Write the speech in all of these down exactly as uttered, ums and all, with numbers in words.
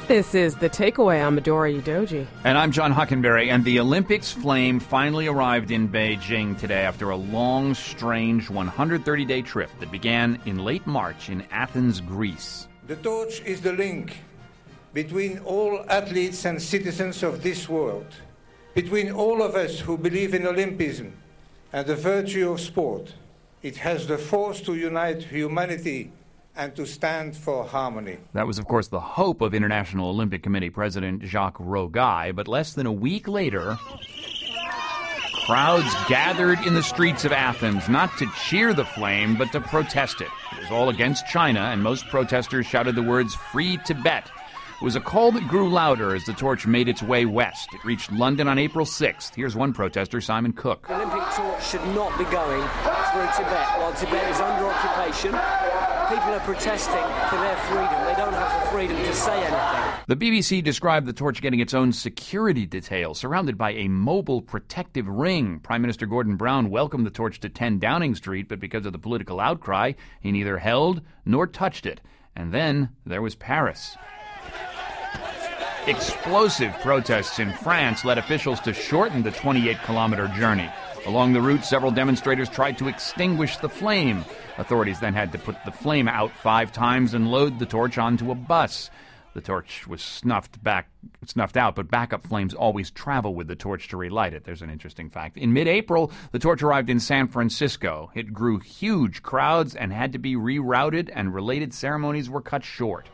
This is The Takeaway. I'm Midori Udoji. And I'm John Hockenberry. And the Olympics flame finally arrived in Beijing today after a long, strange one hundred thirty day trip that began in late March in Athens, Greece. The torch is the link between all athletes and citizens of this world, between all of us who believe in Olympism and the virtue of sport. It has the force to unite humanity and to stand for harmony. That was, of course, the hope of International Olympic Committee President Jacques Rogai, but less than a week later, crowds gathered in the streets of Athens, not to cheer the flame, but to protest it. It was all against China, and most protesters shouted the words, "Free Tibet." It was a call that grew louder as the torch made its way west. It reached London on April sixth. Here's one protester, Simon Cook. The Olympic torch should not be going through Tibet while Tibet is under occupation. People are protesting for their freedom. They don't have the freedom to say anything. The B B C described the torch getting its own security detail, surrounded by a mobile protective ring. Prime Minister Gordon Brown welcomed the torch to ten Downing Street, but because of the political outcry, he neither held nor touched it. And then there was Paris. Explosive protests in France led officials to shorten the twenty-eight kilometer journey. Along the route, several demonstrators tried to extinguish the flame. Authorities then had to put the flame out five times and load the torch onto a bus. The torch was snuffed back, snuffed out, but backup flames always travel with the torch to relight it. There's an interesting fact. In mid-April, the torch arrived in San Francisco. It grew huge crowds and had to be rerouted, and related ceremonies were cut short.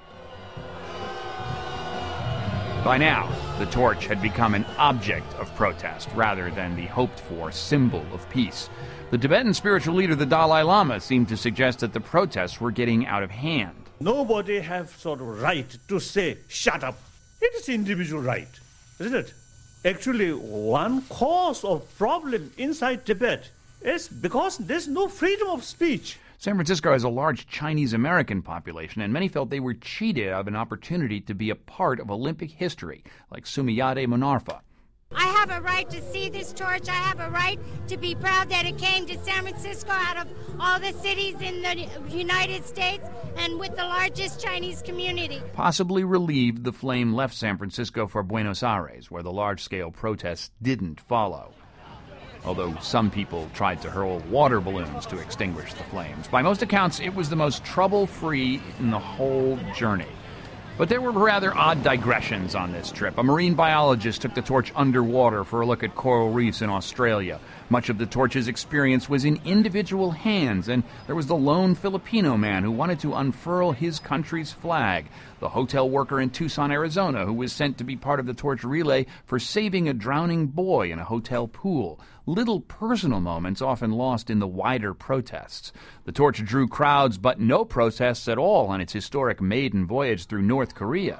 By now, the torch had become an object of protest rather than the hoped-for symbol of peace. The Tibetan spiritual leader, the Dalai Lama, seemed to suggest that the protests were getting out of hand. Nobody have sort of right to say, shut up. It is individual right, isn't it? Actually, one cause of problem inside Tibet is because there's no freedom of speech. San Francisco has a large Chinese-American population, and many felt they were cheated of an opportunity to be a part of Olympic history, like Sumiyade Monarfa. I have a right to see this torch. I have a right to be proud that it came to San Francisco out of all the cities in the United States and with the largest Chinese community. Possibly relieved, the flame left San Francisco for Buenos Aires, where the large-scale protests didn't follow. Although some people tried to hurl water balloons to extinguish the flames. By most accounts, it was the most trouble-free in the whole journey. But there were rather odd digressions on this trip. A marine biologist took the torch underwater for a look at coral reefs in Australia. Much of the torch's experience was in individual hands, and there was the lone Filipino man who wanted to unfurl his country's flag, the hotel worker in Tucson, Arizona, who was sent to be part of the torch relay for saving a drowning boy in a hotel pool. Little personal moments often lost in the wider protests. The torch drew crowds, but no protests at all on its historic maiden voyage through North Korea.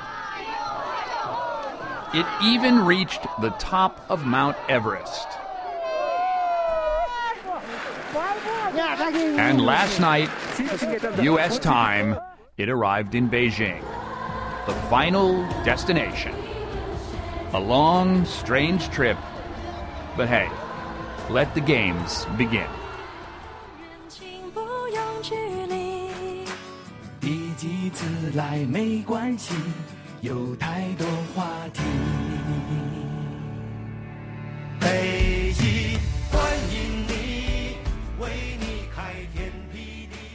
It even reached the top of Mount Everest. And last night, U S time, it arrived in Beijing, the final destination. A long, strange trip, but hey, let the games begin. 第几次来没关系，有太多话题。北一欢迎你，为你开天辟地。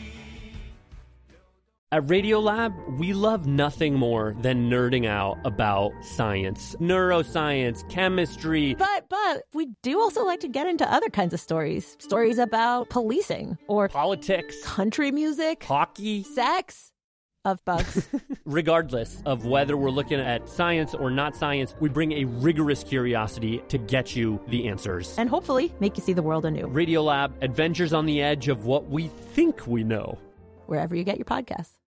At Radiolab, we love nothing more than nerding out about science, neuroscience, chemistry. But, but, we do also like to get into other kinds of stories. Stories about policing or politics, country music, hockey, sex, of bugs. Regardless of whether we're looking at science or not science, we bring a rigorous curiosity to get you the answers. And hopefully make you see the world anew. Radiolab, adventures on the edge of what we think we know. Wherever you get your podcasts.